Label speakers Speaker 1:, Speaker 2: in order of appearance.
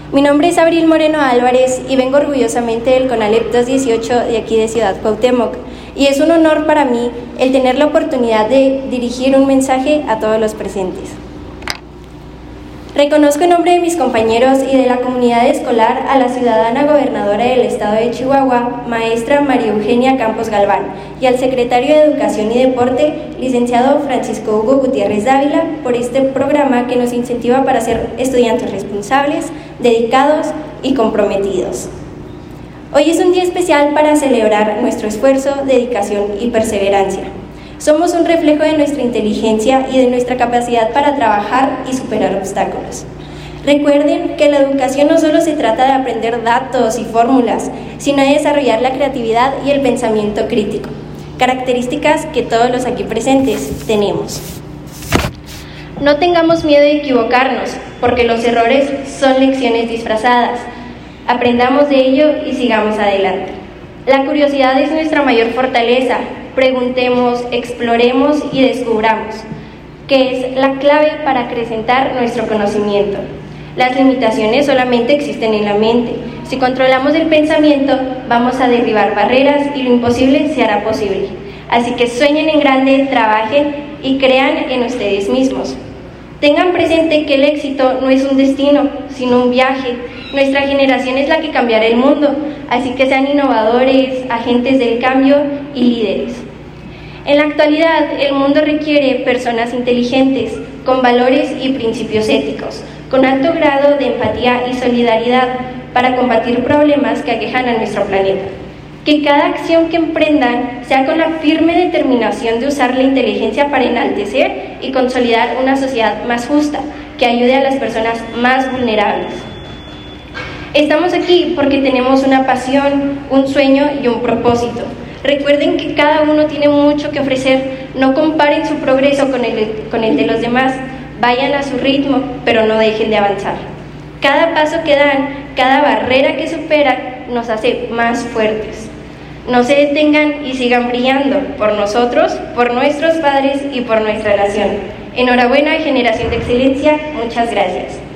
Speaker 1: Mi nombre es Abril Moreno Álvarez y vengo orgullosamente del CONALEP 218 de aquí de Ciudad Cuauhtémoc, y es un honor para mí el tener la oportunidad de dirigir un mensaje a todos los presentes. Reconozco en nombre de mis compañeros y de la comunidad escolar a la ciudadana gobernadora del estado de Chihuahua, maestra María Eugenia Campos Galván, y al secretario de Educación y Deporte, licenciado Francisco Hugo Gutiérrez Dávila, por este programa que nos incentiva para ser estudiantes responsables, dedicados y comprometidos. Hoy es un día especial para celebrar nuestro esfuerzo, dedicación y perseverancia. Somos un reflejo de nuestra inteligencia y de nuestra capacidad para trabajar y superar obstáculos. Recuerden que la educación no solo se trata de aprender datos y fórmulas, sino de desarrollar la creatividad y el pensamiento crítico, características que todos los aquí presentes tenemos. No tengamos miedo de equivocarnos, porque los errores son lecciones disfrazadas. Aprendamos de ello y sigamos adelante. La curiosidad es nuestra mayor fortaleza. Preguntemos, exploremos y descubramos, que es la clave para acrecentar nuestro conocimiento. Las limitaciones solamente existen en la mente. Si controlamos el pensamiento, vamos a derribar barreras y lo imposible se hará posible. Así que sueñen en grande, trabajen y crean en ustedes mismos. Tengan presente que el éxito no es un destino, sino un viaje. Nuestra generación es la que cambiará el mundo, así que sean innovadores, agentes del cambio y líderes. En la actualidad, el mundo requiere personas inteligentes, con valores y principios éticos, con alto grado de empatía y solidaridad para combatir problemas que aquejan a nuestro planeta. Que cada acción que emprendan sea con la firme determinación de usar la inteligencia para enaltecer y consolidar una sociedad más justa, que ayude a las personas más vulnerables. Estamos aquí porque tenemos una pasión, un sueño y un propósito. Recuerden que cada uno tiene mucho que ofrecer. No comparen su progreso con el de los demás. Vayan a su ritmo, pero no dejen de avanzar. Cada paso que dan, cada barrera que superan, nos hace más fuertes. No se detengan y sigan brillando por nosotros, por nuestros padres y por nuestra nación. Enhorabuena, generación de excelencia. Muchas gracias.